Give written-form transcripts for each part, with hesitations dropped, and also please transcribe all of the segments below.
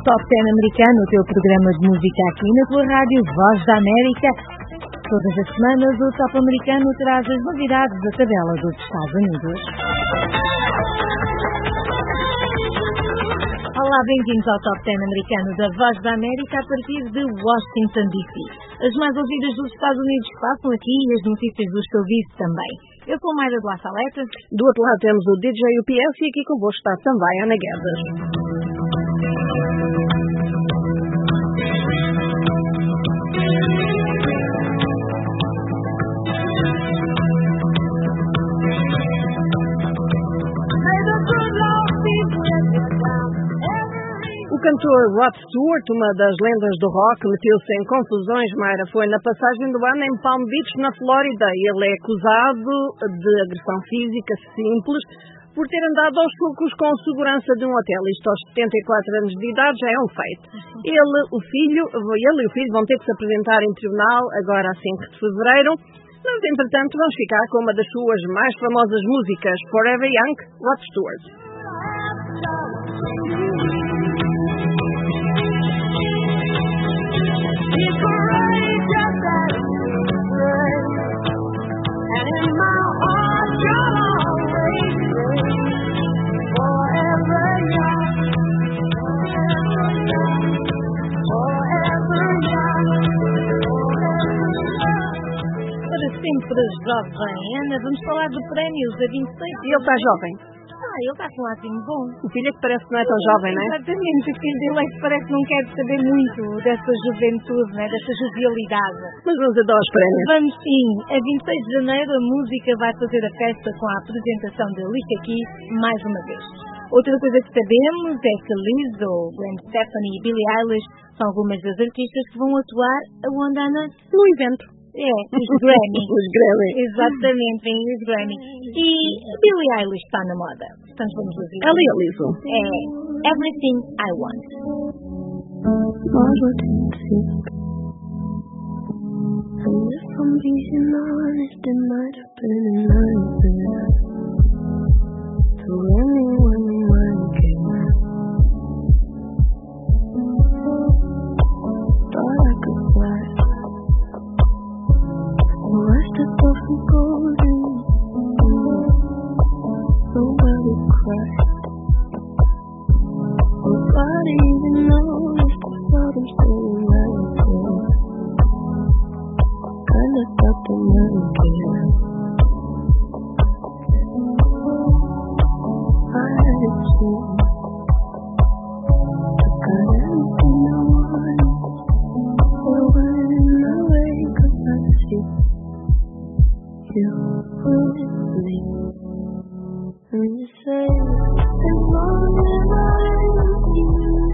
Top 10 americano, o teu programa de música aqui na tua rádio Voz da América. Todas as semanas o Top americano traz as novidades da tabela dos Estados Unidos. Olá, bem-vindos ao Top 10 americano da Voz da América a partir de Washington, D.C. As mais ouvidas dos Estados Unidos passam aqui e as notícias dos serviços também. Eu sou Mayra de La Saleta. Do outro lado temos o DJ UPS e aqui convosco está também Ana Guedes. O cantor Rod Stewart, uma das lendas do rock, meteu-se em confusões, Mayra. Foi na passagem do ano em Palm Beach, na Flórida. Ele é acusado de agressão física simples por ter andado aos socos com segurança de um hotel. Isto aos 74 anos de idade já é um feito. Ele e o filho vão ter que se apresentar em tribunal agora a 5 de fevereiro. Mas, entretanto, vamos ficar com uma das suas mais famosas músicas, Forever Young, Rod Stewart. Sempre jovem, Ana, vamos falar de prémios a 26. E ele está jovem? Ele está com um ótimo bom. O filho é que parece que não é tão jovem, não é? Exatamente, o filho dele é que parece que não quer saber muito dessa juventude, não é? Dessa jovialidade. Mas vamos então aos prémios. Vamos sim. A 26 de janeiro a música vai fazer a festa com a apresentação de Alicia Keys mais uma vez. Outra coisa que sabemos é que Lizzo, Gwen Stefani e Billie Eilish são algumas das artistas que vão atuar aonde, Ana? No evento. Os Grammy. Os Grammy. Exatamente, vem os Grammy. E Billie Eilish está na moda. Portanto, vamos ouvir. Ela e a Lizzo. Everything I Want. And if I'm being honest, it might have been a nightmare to anyone who might care. Thought I could fly. I stepped off and golden. Nobody cried. Nobody even noticed. I thought I'm standing right there. Kinda thought they might care. I had a chance. Took out everything I wanted. It went in my way 'cause I see you with me, and you say, as long as I'm with you,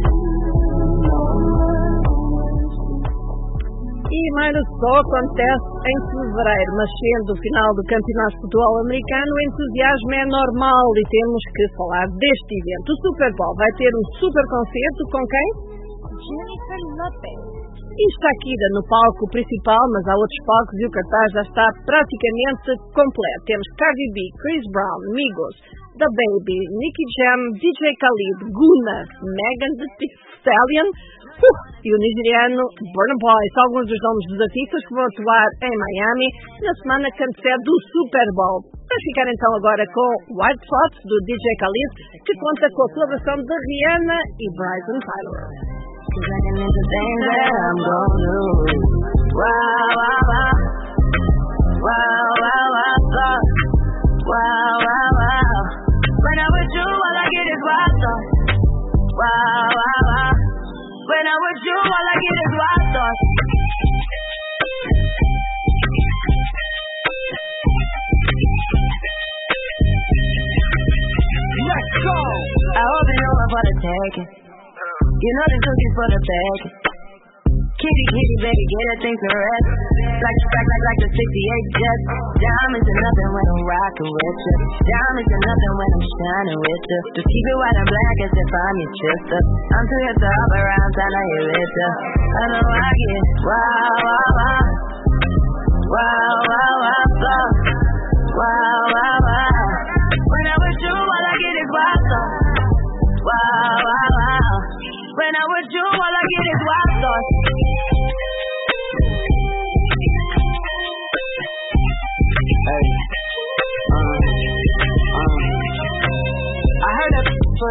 E Mayra, só acontece em fevereiro, mas sendo o final do Campeonato de Futebol Americano, o entusiasmo é normal e temos que falar deste evento. O Super Bowl vai ter um super concerto com quem? Jennifer Lopez. E Shakira no palco principal, mas há outros palcos e o cartaz já está praticamente completo. Temos Cardi B, Chris Brown, Migos, The Baby, Nicky Jam, DJ Khalid, Guna, Megan Thee Stallion e o nigeriano Burna Boy. São alguns dos nomes dos artistas que vão atuar em Miami na semana que antecede do Super Bowl. Vamos ficar então agora com White Spots do DJ Khalid, que conta com a colaboração de Rihanna e Bryson Tyler. cause I can into things that I'm gon' do. Wow, wow, wow. Wow, wow, wow, wow. Wow, wow, wow. When I'm with you, all I get is wild thoughts. Wow, wow, wow. When I'm with you, all I get is wild thoughts. Let's go. I hope you know I'm for the taking. You know the cookies for the bag. Kitty, kitty, baby, get that thing to rest. Like the 68 Jets. Diamonds are nothing when I'm rockin' with you. Diamonds are nothing when I'm shining with you. Just keep it white and black as if I'm your sister. I'm too hip to hop around, time to hit later. I know I get wow, wow, wow. Wow, wow, wow, wow. Wow, wow, wow. When I'm with you, all I get is wild thoughts. Wow, wow, wow. When I'm with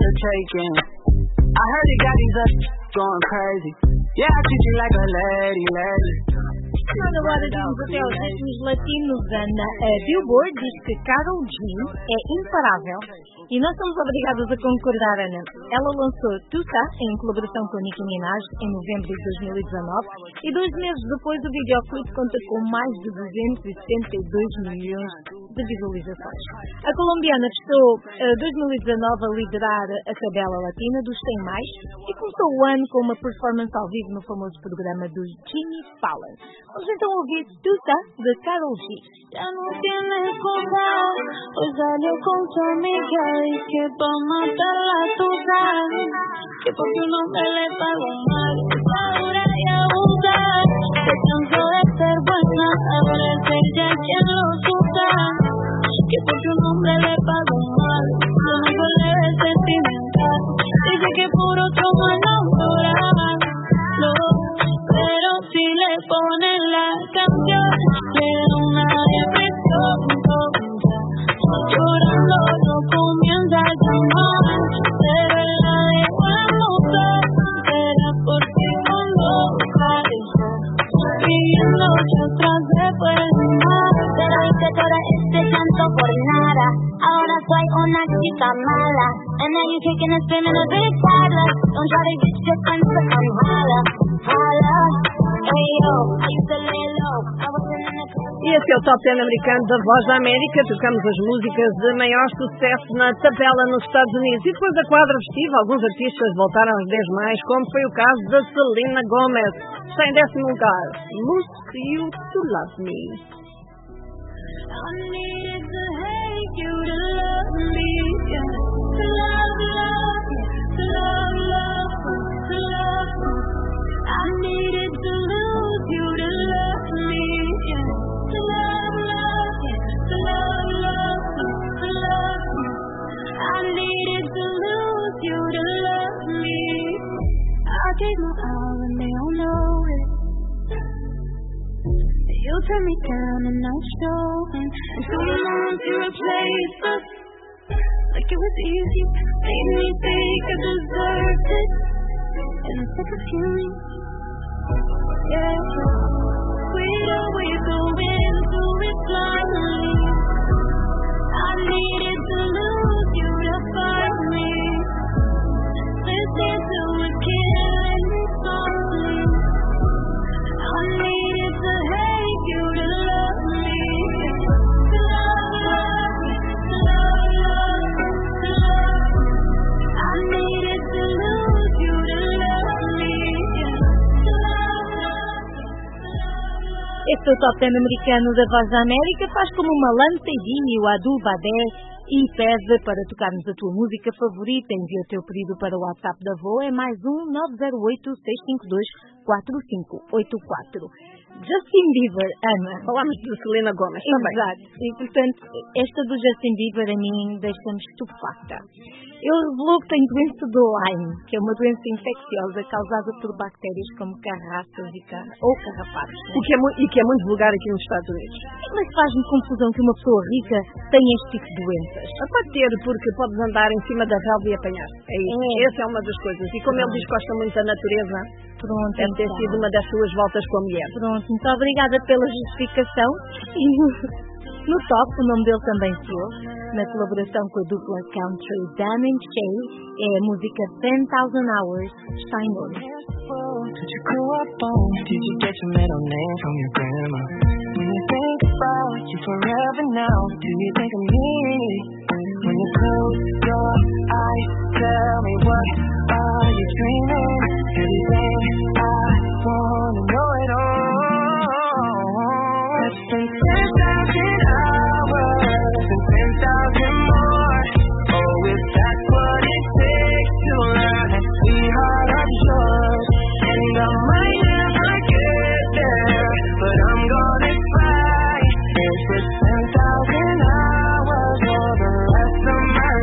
the taking. I heard you got these up going crazy. Yeah, I treat you like a lady. Agora vamos até aos ritmos latinos. Ana, a Billboard diz que Karol G é imparável e nós somos obrigados a concordar, Ana. Ela lançou Tusa em colaboração com Nicki Minaj em novembro de 2019 e 2 meses depois o videoclipe conta com mais de 272 milhões de visualizações. A colombiana testou 2019 a liderar a tabela latina dos 100 mais e começou o ano com uma performance ao vivo no famoso programa do Jimmy Fallon. Vamos então ouvir Tusa de Karol G. Ya no tienes cosa, hoy salió con su amiga y que pa' matar la tusa, que porque un hombre le pagó mal, ahora ya abusa, se cansó de ser buena, ahora es ella quien lo usa, que porque un hombre le pagó mal, lo único le ve sentimental, dice que por otro mal no dura, no, pero si le ponen la canción, le da una depresión tonta, llorando no comienza a llamar, pero él la dejó en motor, era porque no lo dejó, pidiéndose atrás después de mar. Pero hice todo este llanto por nada, ahora soy una chica mala, and now you kicking and spinning a big toddler, don't try to get your friends to come holla, holla, hey yo, I used to lay low, I wasn't in the club. E esse é o Top 10 americano da Voz da América. Tocamos as músicas de maior sucesso na tabela nos Estados Unidos. E depois da quadra festiva, alguns artistas voltaram aos 10 mais, como foi o caso da Selena Gomez. Está em 10º lugar. Lose You to Love Me. I needed to hate you to love me, yeah. To love you, to love you. I needed to lose you to love me, yeah. To love you, to love you. I needed to lose you to love me. I gave my all and they don't know it. You turned me down and I'm showing. And so you want to replace us like it was easy. Made me think I deserved it. And I'm sick of hearing, yeah, we always go into it blindly. I needed to lose you to find me. Listen to it killing me softly. I needed to hate you to love me. To love you, to love you. I needed to lose you to love me. To love you. Este é o Top 10 americano da Voz da América. Faz como uma Lanceidinho, o Abdul Badé, e pede para tocarmos a tua música favorita. Envia o teu pedido para o WhatsApp da VO, é mais 908-652-4584. Justin Bieber, Ana. Falámos de Selena Gomez também. Exato. E, portanto, esta do Justin Bieber a mim deixa-me estupefacta. Ele revelou que tem doença do Lyme, que é uma doença infecciosa causada por bactérias como carraças ou carrapatos. E que é muito vulgar aqui nos Estados Unidos. Mas faz-me confusão que uma pessoa rica tenha este tipo de doenças. Pode ter, porque podes andar em cima da relva e apanhar. É isso. Essa é uma das coisas. E como ele diz que gosta muito da natureza, pronto, deve ter sido uma das suas voltas com a mulher. Pronto, muito obrigada pela justificação. E no top, o nome dele também se ouve, na colaboração com a dupla country Dan and Shay, é a música 10,000 Hours, Shine On. Did you grow up on? Did you get your middle name from your grandma? When you think about you forever now, do you think of me? When you close your eyes, tell me what are you dreaming? Everything I wanna know it all. It's been 10,000 hours and 10,000 more. Oh, if that's what it takes to learn that sweetheart of yours. And I might never get there, but I'm gonna try. Here's for 10,000 hours for the rest of my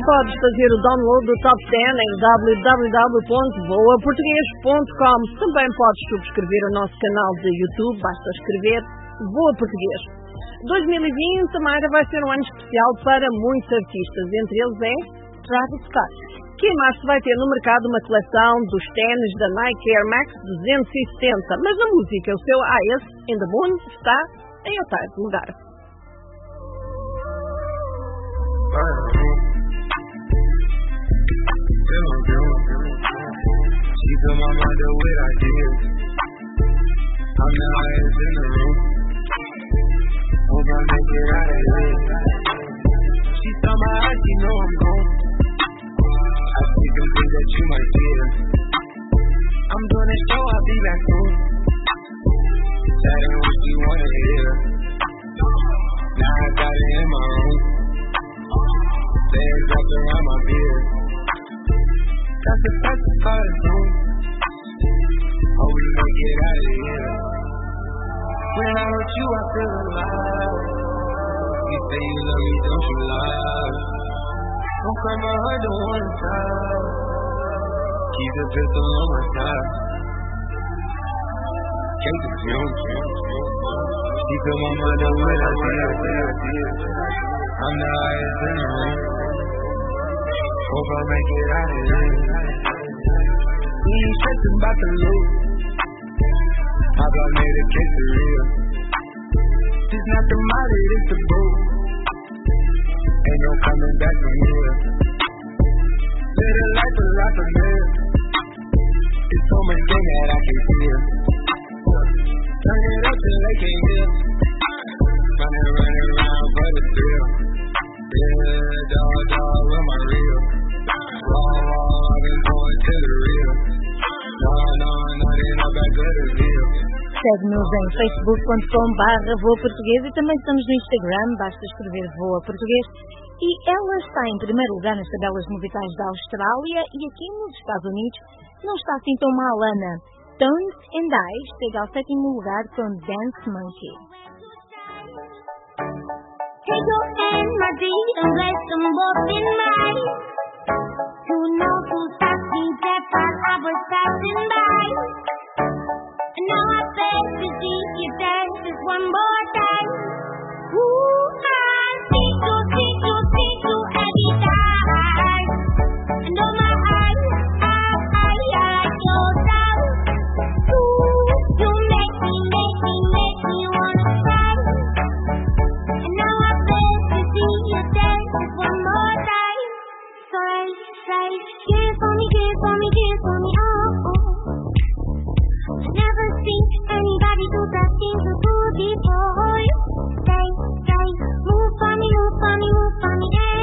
podes fazer o download do Top 10 em www.voaportugues.com. Também podes subscrever o nosso canal de YouTube, basta escrever Voa Português. 2020, Mayra, vai ser um ano especial para muitos artistas, entre eles é Travis Scott, que em março vai ter no mercado uma coleção dos ténis da Nike Air Max 270, mas na música o seu Eyes in the Moon está em oitavo lugar. She fill my mind up with ideas. I'm the highest in the room. Hope I make it out of here. She saw my eyes, she know I'm gone. I see some things that you might hear. I'm doing a show, I'll be back soon. That ain't what she wanna hear. Now I got it in my room. Legs wrapped around my beard. Got the price of cars soon. Hope we make it out of here. When I'm with you, I feel alive. You say you love me, don't you lie? Don't cry my heart, don't wanna die. Keep the pistol on my side. Take the fumes. She fill my mind up with ideas. I'm the highest in the room. Hope I make it out of here. We ain't stressing about the loot. How about made a case for real? This not the molly, this the boat. Ain't no coming back from here. Live a life of life of me. It's so much thing that I can feel. Turn it up till they can't hear. Running around for the thrill. Yeah, dog, with my real. Raw, I've been going to the real. No, they know back to the real. Segue-nos em facebook.com/Voa Português e também estamos no Instagram, basta escrever Voa Português. E ela está em primeiro lugar nas tabelas musicais da Austrália e aqui nos Estados Unidos não está assim tão mal, Ana. Tones and I chega ao sétimo lugar com Dance Monkey. Take your hand, my dear, and place them both in mine. To know to stop me that while I was passing by. And now I beg to see you dance just one more time. Ooh, I see you every time. And oh my eyes, I like your style. Ooh, you make me wanna cry. And now I beg to see you dance just one more time. So say, give for me, oh. I never seen anybody do that thing so good before. Say, move for me, eh.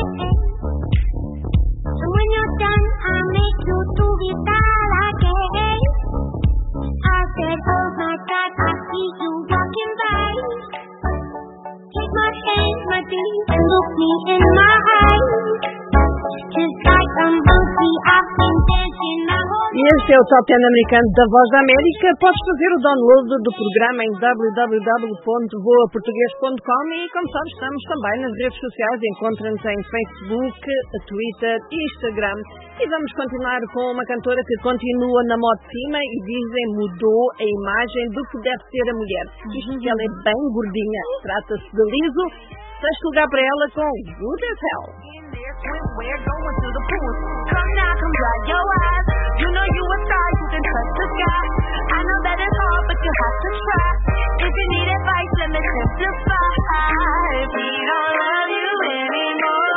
And when you're done, I'll make you do it all again. I said, oh my God, I see you walking by. Take my hand, my dear, and look me in my eyes. Just like a monkey, I've been dancing my whole E este é o Top 10 americano da Voz da América. Podes fazer o download do programa em www.voaportugues.com e, como sabes, estamos também nas redes sociais. Encontra-nos em Facebook, Twitter e Instagram. E vamos continuar com uma cantora que continua na moda de cima e dizem mudou a imagem do que deve ser a mulher. Isto que ela é bem gordinha. Trata-se de Lizzo. Sexto lugar para ela com Good as Hell. Swimwear going to the pool. Come now, come dry your eyes. You know you a star, you can touch the sky. I know that it's hard, but you have to try. If you need advice, let me simplify. If we don't love you anymore,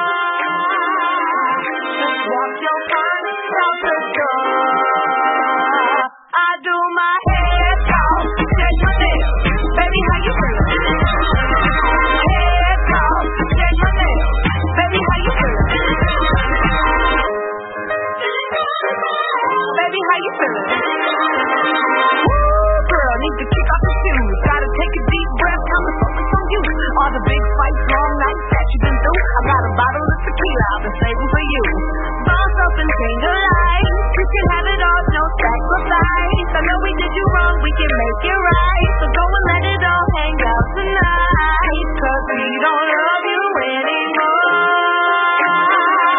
just walk your partner out the door. I do my head talk, check my nails. Baby, how you feeling? Head talk, check my nails. Baby, how you feeling? Baby, how you feeling? Woo, girl, need to kick off the shoes. Gotta take a deep breath, time to focus on you. All the big fights, long nights that you've been through. I got a bottle of tequila I've been saving for you. Boss up and change your life. You can have it all, no sacrifice. I know we did you wrong, we can make it right. So go and let it all hang out tonight. 'Cause we don't love you anymore.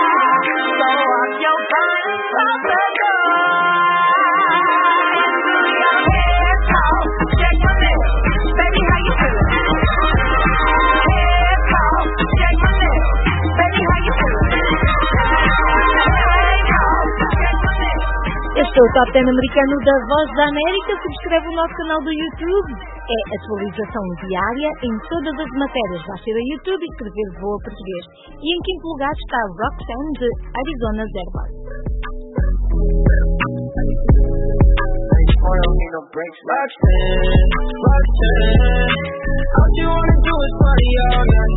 é o Top 10 americano da Voz da América. Subscreve o nosso canal do YouTube. É atualização diária em todas as matérias. Basta ir ao YouTube e escrever Voa Português. E em quinto lugar está Roxanne de Arizona Zero Bar. All you wanna do is party all night.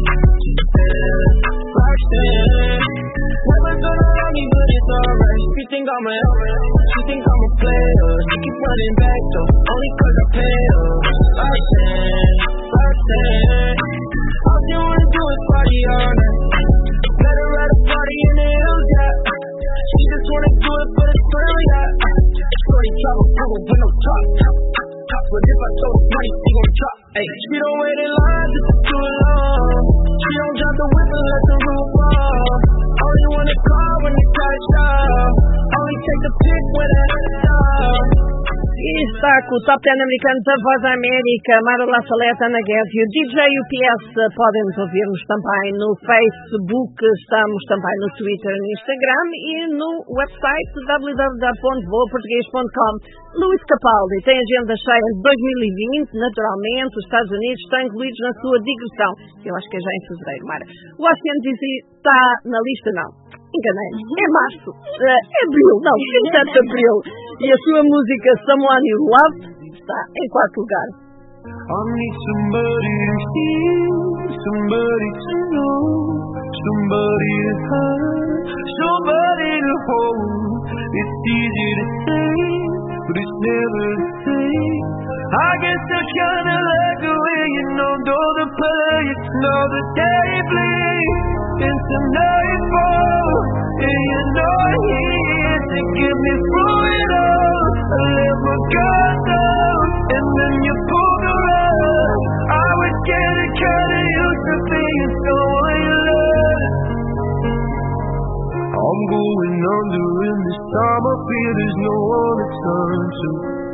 Roxanne, never gonna love me, but it's alright. She think I'm a player. She keep running back though, only 'cause I pay her. Roxanne, all you wanna do is party all night. Let her at a party in the hills, yeah. She just wanna do it for the thrill, yeah. Shorty drop a bubble with no top. But if I throw the money, she gon' drop. Ay, she don't wait in line just to too long. She don't drop the whip and let the roof fall. Only wanna call when the cash out. Only take the pic when it stop. E está com o Top 10 americano da Voz da América, Mara La Saleta, Ana Guedes e o DJ UPS. Podem ouvir-nos também no Facebook, estamos também no Twitter e no Instagram e no website www.voaportugues.com. Luís Capaldi tem agenda cheia de 2020, naturalmente, os Estados Unidos estão incluídos na sua digressão. Eu acho que é já em fevereiro, Mara. O Oceano DC está na lista, não. Enganei, é março, é abril, não, 27 de abril. E a sua música Someone You Love está em quarto lugar. I need somebody to hear, somebody to know, somebody to hurt, somebody to hold. It's easy to say, but it's never the same. I guess I kinda like the way you know the play, know the day bleed into nightfall, and you know here to get me through it all. I let my guard down, and then you pulled the rug. I was getting kinda used to being someone you love. I'm going under, and this time I feel there's no one to turn to.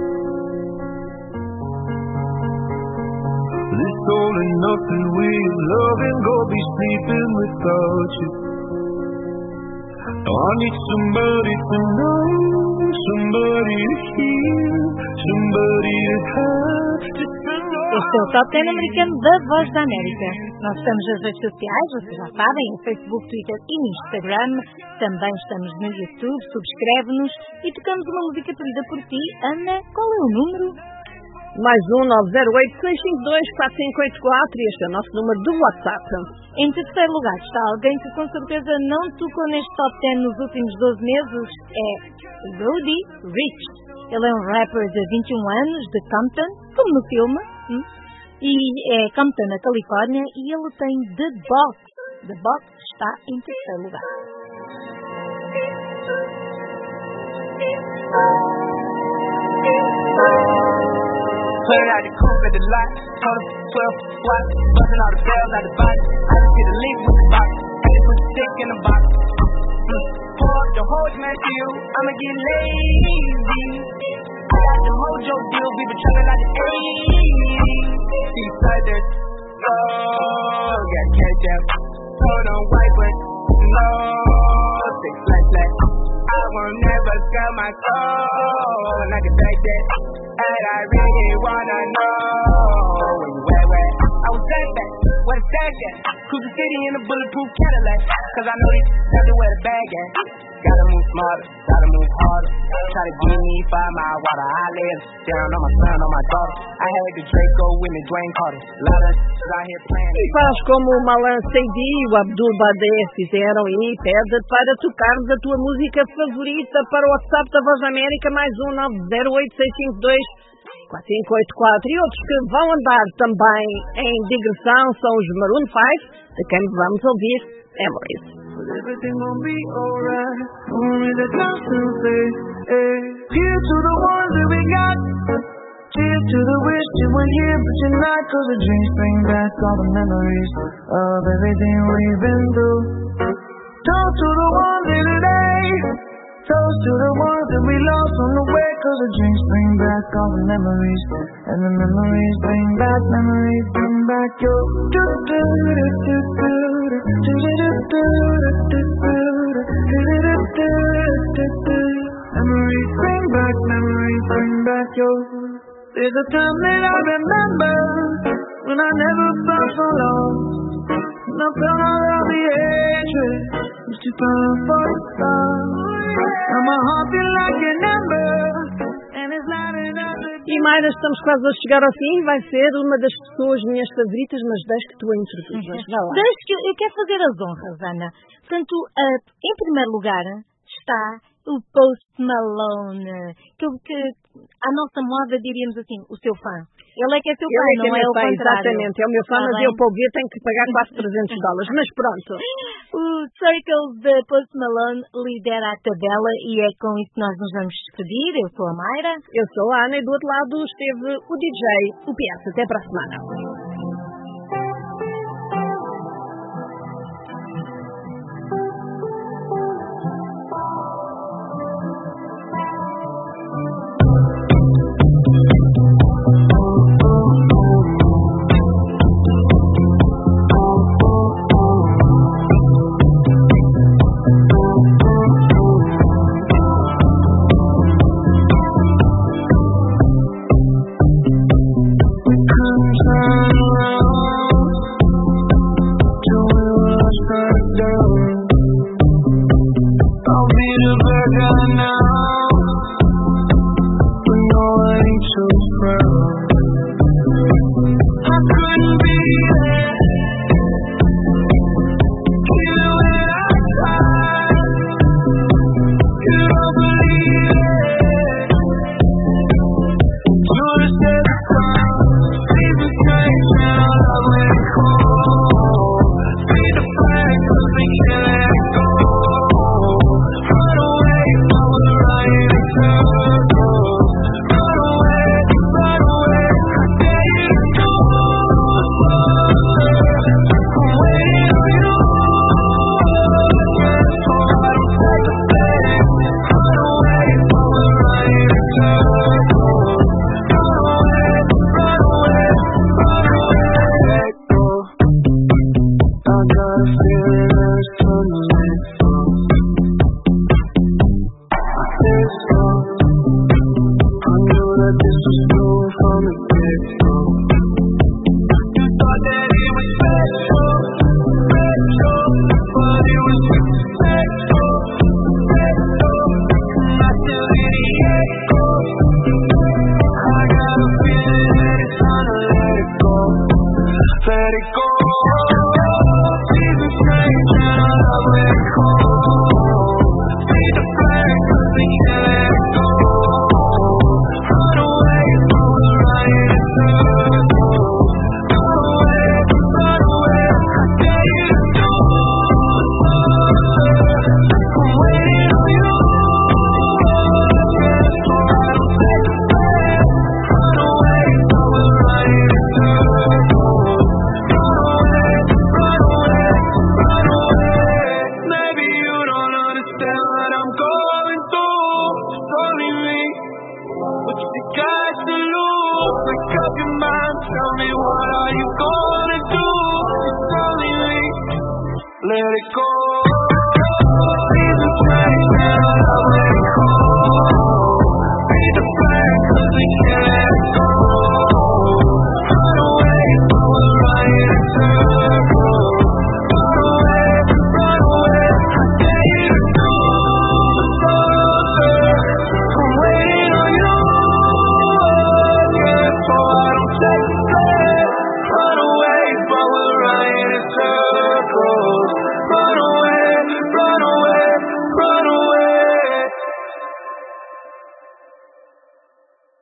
This all and nothing way of loving, go be sleeping without you. I need somebody to know, somebody to hear, somebody to have, just to know. Este é o Top 10 americano da Voz da América. Nós estamos nas redes sociais, vocês já sabem, no Facebook, Twitter e Instagram. Também estamos no YouTube, subscreve-nos e tocamos uma música pedida por ti. Ana, qual é o número? Mais 908-652-4584 e este é o nosso número do WhatsApp. Em terceiro lugar está alguém que com certeza não tocou neste Top 10 nos últimos 12 meses. É Roddy Ricch. Ele é um rapper de 21 anos, de Compton, como no filme. E é Compton, na Califórnia, e ele tem The Box. The Box está em terceiro lugar. Pulling out the coupe at the lot, told him 12 swat, buzzing all the bells out the box. I just hit a leak with the box, had to put the stick in the box. Pour up the whole smash to you, I'ma get lazy. I got the mojo deal, we been trapping like the 80s. See the feathers, oh, got cash out. Told on white, but no, six flat. I won't never sell my soul, and I can take that. And I really wanna know where you at. I was back, where the stack at? Cruise the city in a bulletproof Cadillac, cause I know these never where the bag at. Gotta move smarter, gotta move harder. Try to give me 5 mile water. I live down on my son, on my daughter. I had the Draco with me, Dwayne Carter. Lot of out here playing. E faz como o Malan Seydi e o Abdul Badeh fizeram e pede para tocarmos a tua música favorita para o WhatsApp da Voz da América, mais 908-652-4584. E outros que vão andar também em digressão são os Maroon 5, de quem vamos ouvir Memories. Everything gon' be alright. Only the constant say, hey. Here's to the ones that we got. Cheers to the wish you were here, but you're not. Cause the drinks bring back all the memories of everything we've been through. Toast to the ones in today. Toast to the ones that we lost on the way. Cause the drinks bring back all the memories. And the memories bring back your memories bring back There's a time that I remember when I never felt so lost. And I felt all of the hatred was too powerful for the stars. And my heart feel like an ember, and it's lighting up the E Mayra, estamos quase a chegar ao fim. Vai ser uma das pessoas minhas favoritas, mas deixo que tu a introduzas. Vá lá. Deixe que eu quero fazer as honras, Ana. Portanto, em primeiro lugar está o Post Malone, que à nossa moda diríamos assim, o seu fã. Ele é que é seu fã, não é o contrário. Exatamente, é o meu fã, mas eu para ouvir tenho que pagar quase $300. Mas pronto. O Circles de Post Malone lidera a tabela e é com isso que nós nos vamos despedir. Eu sou a Mayra. Eu sou a Ana e do outro lado esteve o DJ, o PS. Até para a semana. Let it go.